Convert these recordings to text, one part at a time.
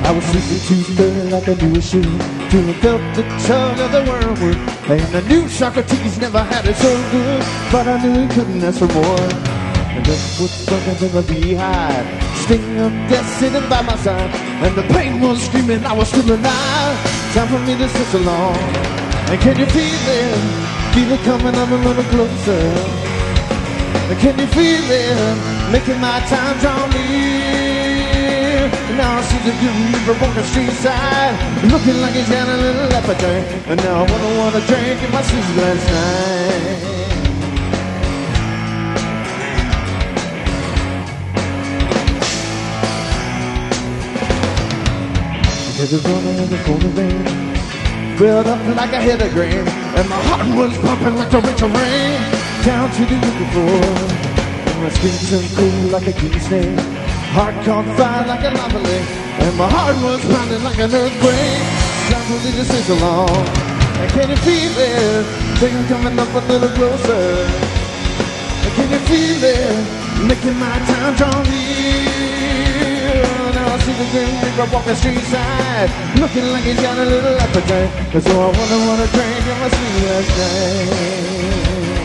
I was sleeping too good like a new shoe, till I felt the tug of the wormwood. And I knew Socrates never had it so good, but I knew he couldn't ask for more. And that's what's bugging in the beehive, sting of death sitting by my side. And the pain was screaming, I was still alive. Time for me to sit along. And can you feel it? Feel it coming up a little closer. And can you feel it? Making my time draw near. And now I see the Grim Reaper walking the street side, looking like he's got a little appetite. And now I want a drink in my sleep last night. There's a runner in the corner vein, filled up like a head of grain, and my heart was pumping like the Rachel rain down to the liquor floor. And my skin turned cool like a key snake, heart caught fire like a lava lake, and my heart was pounding like an earthquake. Time for me to sing along. And can you feel it? Things coming up a little closer. And can you feel it? Making my time draw near. Now I see the Grim Reaper walking the street side, looking like he's got a little appetite. And so I want a drink in my sleep last night.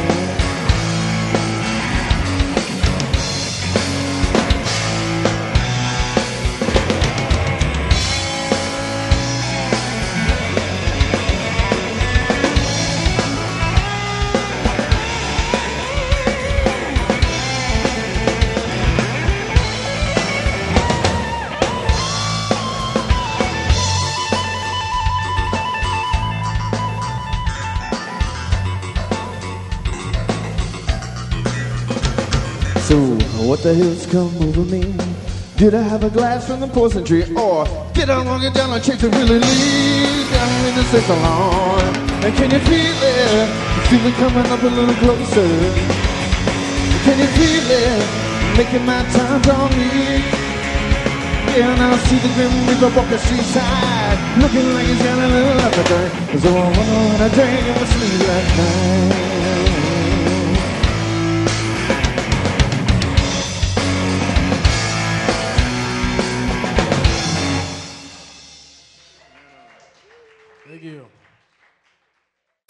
So, what the hell's come over me? Did I have a glass from the poison tree? Or did I walk it down a chance to really lead down in the six along? And can you feel it? Feel it coming up a little closer. Can you feel it? Making my time draw near. Yeah, and I see the Grim Reaper walk the street side, looking like he's got a little appetite. So I want a drink and we'll sleep last night.